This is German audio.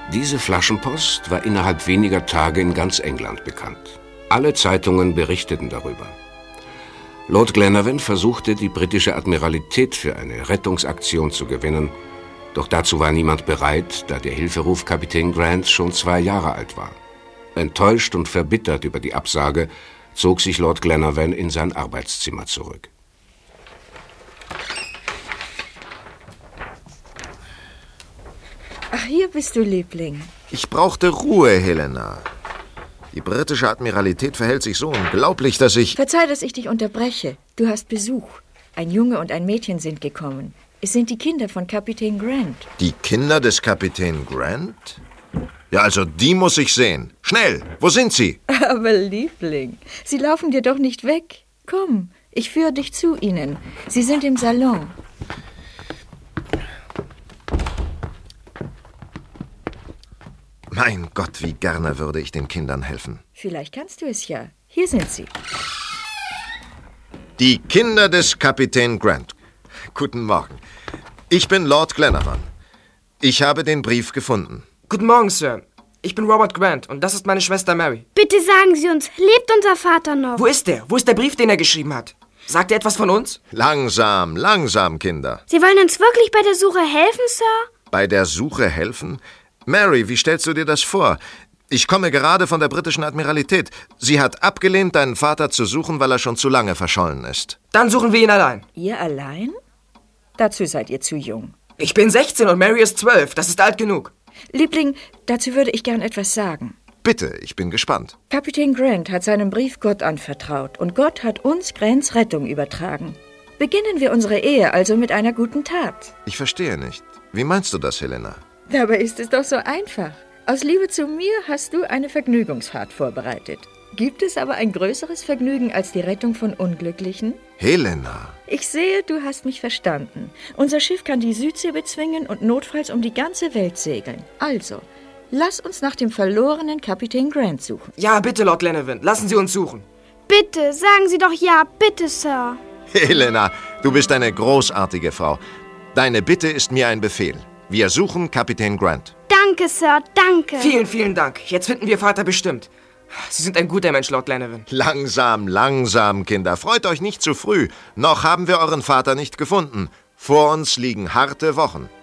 Diese Flaschenpost war innerhalb weniger Tage in ganz England bekannt. Alle Zeitungen berichteten darüber. Lord Glenarvan versuchte, die britische Admiralität für eine Rettungsaktion zu gewinnen, doch dazu war niemand bereit, da der Hilferuf Kapitän Grant schon 2 Jahre alt war. Enttäuscht und verbittert über die Absage, zog sich Lord Glenarvan in sein Arbeitszimmer zurück. Ach, hier bist du, Liebling. Ich brauchte Ruhe, Helena. Die britische Admiralität verhält sich so unglaublich, dass ich... Verzeih, dass ich dich unterbreche. Du hast Besuch. Ein Junge und ein Mädchen sind gekommen. Es sind die Kinder von Kapitän Grant. Die Kinder des Kapitän Grant? Ja, also die muss ich sehen. Schnell, wo sind sie? Aber Liebling, sie laufen dir doch nicht weg. Komm, ich führe dich zu ihnen. Sie sind im Salon. Mein Gott, wie gerne würde ich den Kindern helfen. Vielleicht kannst du es ja. Hier sind sie. Die Kinder des Kapitän Grant. Guten Morgen. Ich bin Lord Glenarvan. Ich habe den Brief gefunden. Guten Morgen, Sir. Ich bin Robert Grant und das ist meine Schwester Mary. Bitte sagen Sie uns, lebt unser Vater noch? Wo ist der? Wo ist der Brief, den er geschrieben hat? Sagt er etwas von uns? Langsam, langsam, Kinder. Sie wollen uns wirklich bei der Suche helfen, Sir? Bei der Suche helfen? Mary, wie stellst du dir das vor? Ich komme gerade von der britischen Admiralität. Sie hat abgelehnt, deinen Vater zu suchen, weil er schon zu lange verschollen ist. Dann suchen wir ihn allein. Ihr allein? Dazu seid ihr zu jung. Ich bin 16 und Mary ist 12. Das ist alt genug. Liebling, dazu würde ich gern etwas sagen. Bitte, ich bin gespannt. Kapitän Grant hat seinen Brief Gott anvertraut und Gott hat uns Grants Rettung übertragen. Beginnen wir unsere Ehe also mit einer guten Tat. Ich verstehe nicht. Wie meinst du das, Helena? Dabei ist es doch so einfach. Aus Liebe zu mir hast du eine Vergnügungsfahrt vorbereitet. Gibt es aber ein größeres Vergnügen als die Rettung von Unglücklichen? Helena! Ich sehe, du hast mich verstanden. Unser Schiff kann die Südsee bezwingen und notfalls um die ganze Welt segeln. Also, lass uns nach dem verlorenen Kapitän Grant suchen. Ja, bitte, Lord Glenarvan. Lassen Sie uns suchen. Bitte, sagen Sie doch ja, bitte, Sir. Helena, du bist eine großartige Frau. Deine Bitte ist mir ein Befehl. Wir suchen Kapitän Grant. Danke, Sir, danke. Vielen, vielen Dank. Jetzt finden wir Vater bestimmt. Sie sind ein guter Mensch, Lord Glenarvan. Langsam, langsam, Kinder. Freut euch nicht zu früh. Noch haben wir euren Vater nicht gefunden. Vor uns liegen harte Wochen.